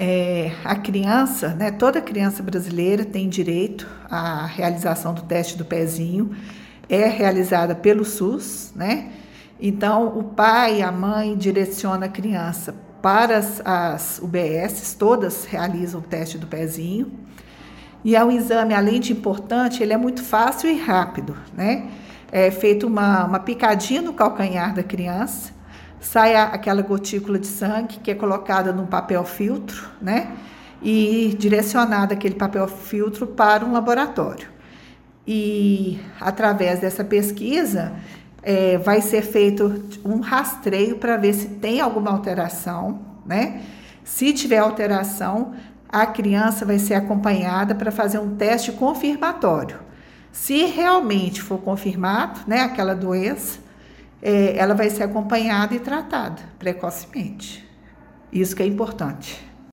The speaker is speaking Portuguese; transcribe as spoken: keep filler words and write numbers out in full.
É, a criança, né, toda criança brasileira tem direito à realização do teste do pezinho, é realizada pelo SUS, né? Então, o pai e a mãe direcionam a criança para as, as U B Ss, todas realizam o teste do pezinho. E é um exame, além de importante, ele é muito fácil e rápido, né? É feito uma, uma picadinha no calcanhar da criança, sai a, aquela gotícula de sangue que é colocada num papel filtro, né? E direcionada aquele papel filtro para um laboratório. E através dessa pesquisa, é, vai ser feito um rastreio para ver se tem alguma alteração, né? Se tiver alteração, a criança vai ser acompanhada para fazer um teste confirmatório. Se realmente for confirmado, né, aquela doença, é, ela vai ser acompanhada e tratada precocemente. Isso que é importante.